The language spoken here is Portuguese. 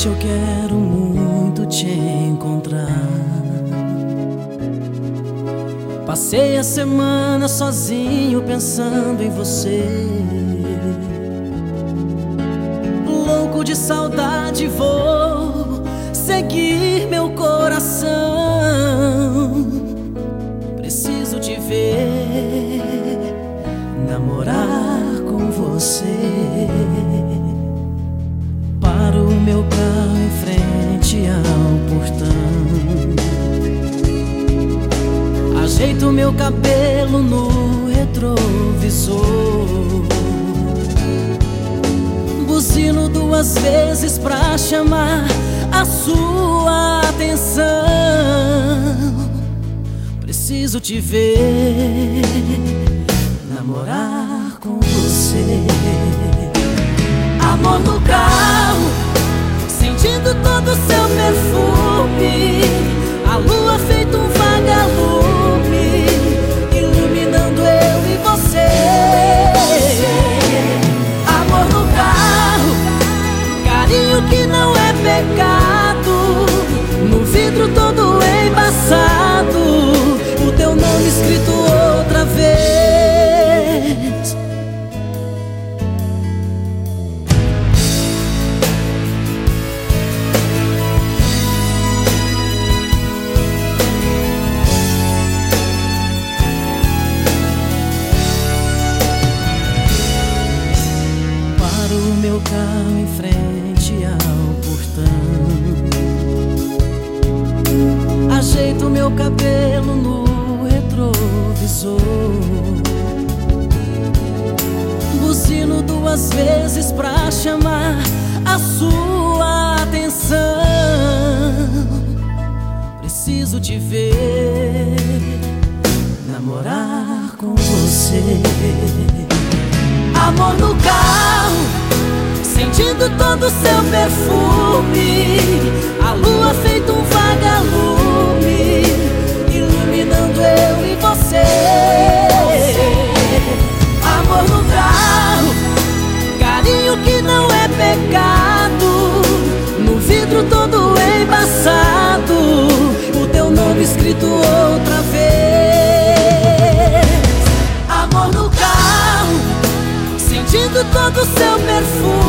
noite eu quero muito te encontrar. Passei a semana sozinho pensando em você. Louco de saudade vou seguir meu coração. Preciso te ver, namorar com você. Paro o meu carro em frente ao portão, ajeito meu cabelo no retrovisor, buzino 2 vezes pra chamar a sua atenção. Preciso te ver, namorar com você. Amor no carro, sentindo todo o seu perfume, a lua feito um vagalume, iluminando eu e você. Amor no carro, carinho que não é pecado, no vidro todo embaçado, o teu nome escrito outra vez. O meu carro em frente ao portão, ajeito meu cabelo no retrovisor, buzino 2 vezes pra chamar a sua atenção. Preciso te ver, namorar com você. Amor no carro, sentindo todo o seu perfume, a lua feito um vagalume, iluminando eu e você. Amor no carro, carinho que não é pecado, no vidro todo embaçado, o teu nome escrito outra vez. Amor no carro, sentindo todo o seu perfume,